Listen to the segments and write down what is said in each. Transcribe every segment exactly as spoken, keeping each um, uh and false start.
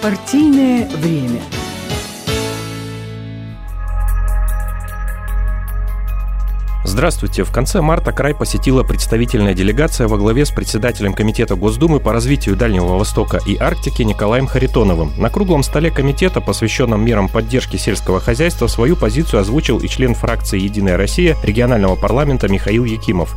Партийное время. Здравствуйте. В конце марта край посетила представительная делегация во главе с председателем Комитета Госдумы по развитию Дальнего Востока и Арктики Николаем Харитоновым. На круглом столе комитета, посвященном мерам поддержки сельского хозяйства, свою позицию озвучил и член фракции «Единая Россия» регионального парламента Михаил Якимов.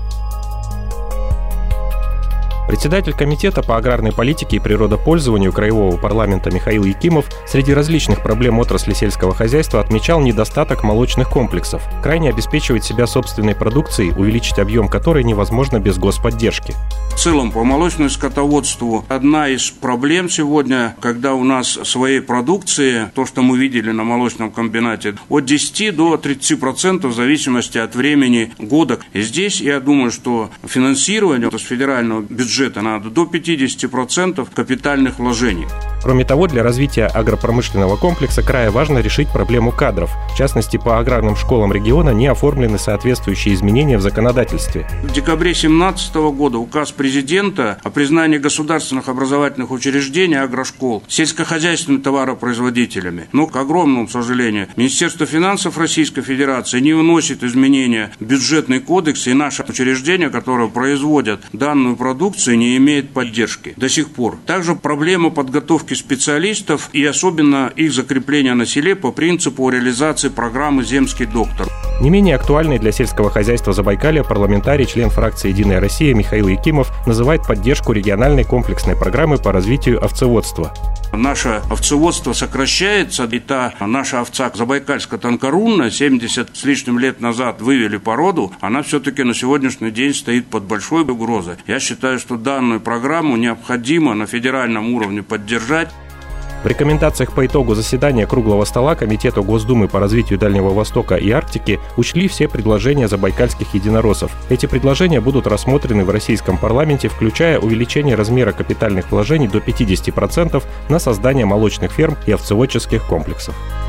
Председатель Комитета по аграрной политике и природопользованию Краевого парламента Михаил Якимов среди различных проблем отрасли сельского хозяйства отмечал недостаток молочных комплексов. Край не обеспечивает себя собственной продукцией, увеличить объем которой невозможно без господдержки. В целом, по молочному скотоводству одна из проблем сегодня, когда у нас своей продукции, то, что мы видели на молочном комбинате, от десяти до тридцати процентов в зависимости от времени года. И здесь, я думаю, что финансирование с федерального бюджета надо до пятидесяти процентов капитальных вложений. Кроме того, для развития агропромышленного комплекса края важно решить проблему кадров. В частности, по аграрным школам региона не оформлены соответствующие изменения в законодательстве. В декабре две тысячи семнадцатого года указ президента о признании государственных образовательных учреждений агрошкол сельскохозяйственными товаропроизводителями. Но, к огромному сожалению, Министерство финансов Российской Федерации не вносит изменения в бюджетный кодекс, и наши учреждения, которые производят данную продукцию, не имеют поддержки до сих пор. Также проблема подготовки специалистов и особенно их закрепления на селе по принципу реализации программы «Земский доктор». Не менее актуальной для сельского хозяйства Забайкалья парламентарий, член фракции «Единая Россия» Михаил Якимов называет поддержку региональной комплексной программы по развитию овцеводства. Наше овцеводство сокращается, и та наша овца забайкальско-тонкорунная, семьдесят с лишним лет назад вывели породу, она все-таки на сегодняшний день стоит под большой угрозой. Я считаю, что данную программу необходимо на федеральном уровне поддержать. В рекомендациях по итогу заседания круглого стола Комитета Госдумы по развитию Дальнего Востока и Арктики учли все предложения забайкальских единороссов. Эти предложения будут рассмотрены в российском парламенте, включая увеличение размера капитальных вложений до пятидесяти процентов на создание молочных ферм и овцеводческих комплексов.